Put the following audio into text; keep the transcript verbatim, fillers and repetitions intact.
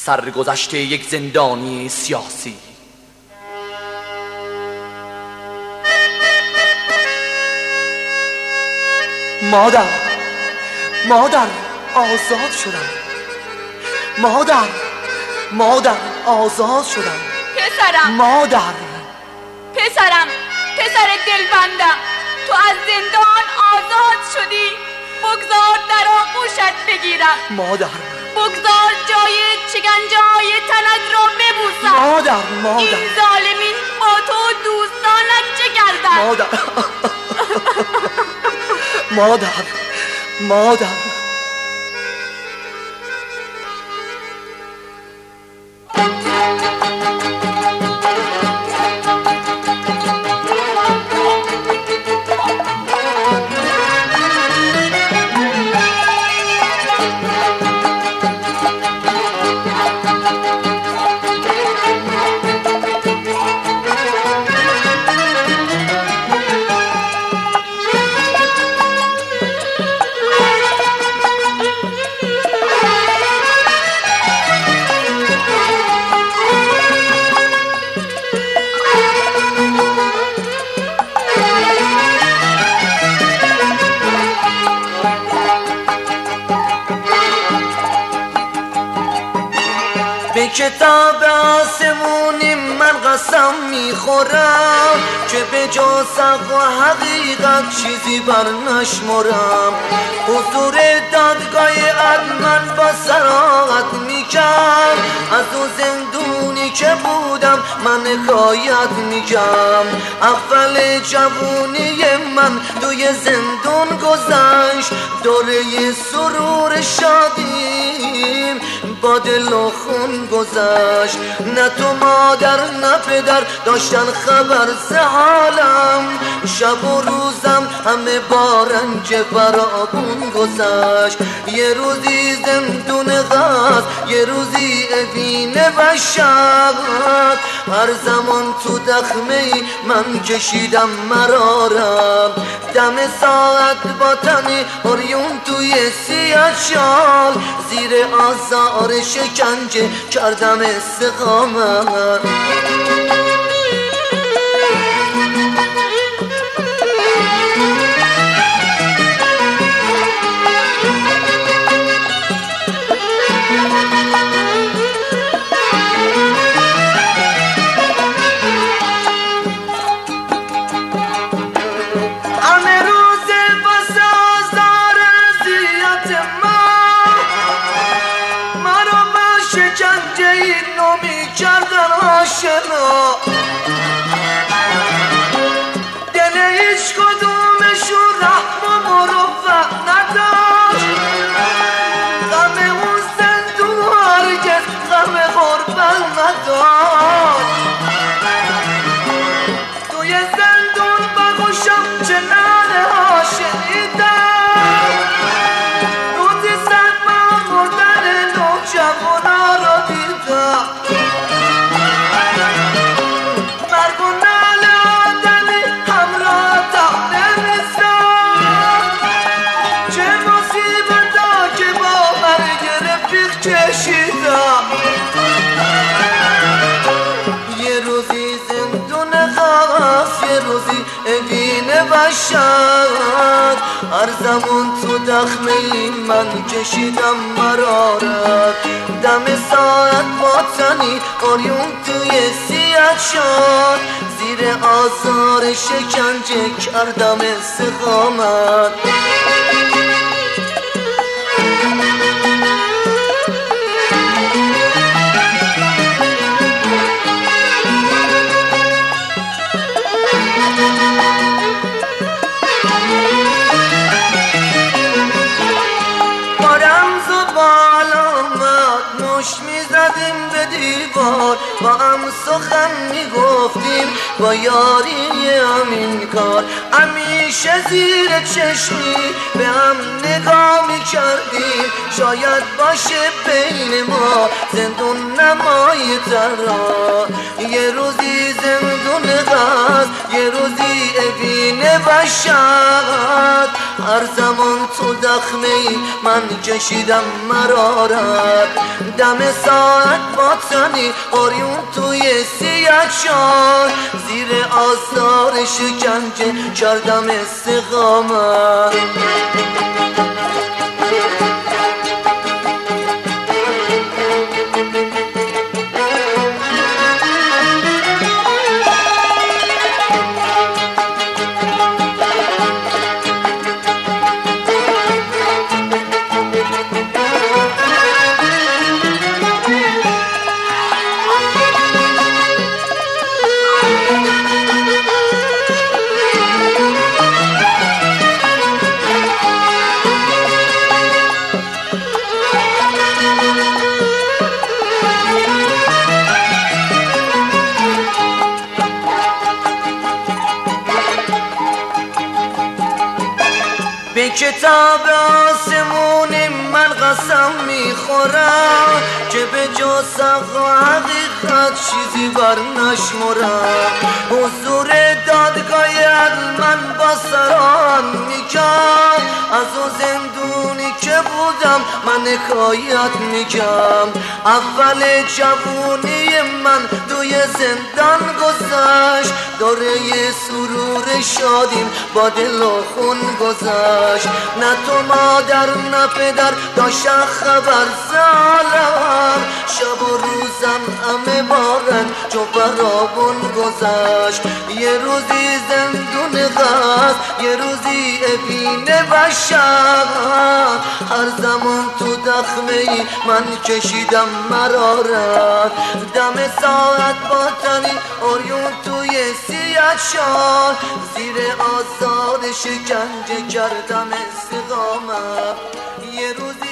سرگذشت یک زندانی سیاسی. مادر مادر آزاد شدم، مادر مادر آزاد شدم. پسرم مادر پسرم پسر دلبندم، تو از زندان آزاد شدی. بگذار در آغوشت بگیرم. مادر بگذار جای شکنجه‌های تنت را ببوسم. مادر مادر این ظالمین با تو دوستانت چه کردند؟ مادر مادر مادر به کتاب آسمونی من قسم میخورم که به جز حق و حقیقت چیزی بر نشمرم. حضور دادگاه عدل من با صراحت میگم، از اون زندونی که بودم من حکایت میگم. اول جوونی من توی زندون گذشت، دوره سرور شادیم با دل و خون گذشت. نه تو مادر نه پدر داشتن خبر ز حالم، شب و روزم همه با رنج فراوون گذشت. یه روزی زندون غاز، یه روزی اوین وحشت، هر زمان تو دخمه من کشیدم مرارم. دم ساعت با تن اوریون توی سیاه شال، زیر آزار شکنجه کردم استقامت. شکنجه اینو میکردن آشنا، دل هیچ کدومشون رحم و مروت نداشت. غم اون زندون هرگز غم غربت نداشت. توی زندون بگوشم چه ناله ها شنیدم، روزی سر با مردن نوجوان کشیدم. یه روزی زندون غاز، یه روزی اوین وحشت، هر زمان تو دخمه من کشیدم مرارت. دم ساعت با تنی اوریون توی سیاه شد، زیر آزار شکنجه کردم استقامت. میزدیم به دیوار، با هم سخن میگفتیم با یاری همین کار. همیشه زیر چشمی به هم نگاه میکردیم، شاید باشه بین ما زندون نمای ترا. یه روزی زندون غاز، یه روزی اوین وحشت، هر زمان تو دخمه ای من کشیدم مرارت دم ساعت باطنی آریون توی سیاچان زیر آثار شکنجه کردم استقامت به کتاب آسمون من قسم میخورم که به جا سقف و حقیقت چیزی بر نشمرم حضور دادگاه عدل من با سران میگم از اون زندونی که بودم من حکایت میگم اول جوونی من توی زندان گذشت داره سرور شادیم با دل و خون گذشت نه تو مادر نه پدر داشتن خبر زالم شب و روزم همه بارن چو برابون گذشت یه روزی زندون غز یه روزی ابین بشر هر زمان تو دخمه ای من کشیدم مرارت دم ساعت باطنی آریون توی سیاچان زیر آزاد شکنجه کردم استقامت یه روزی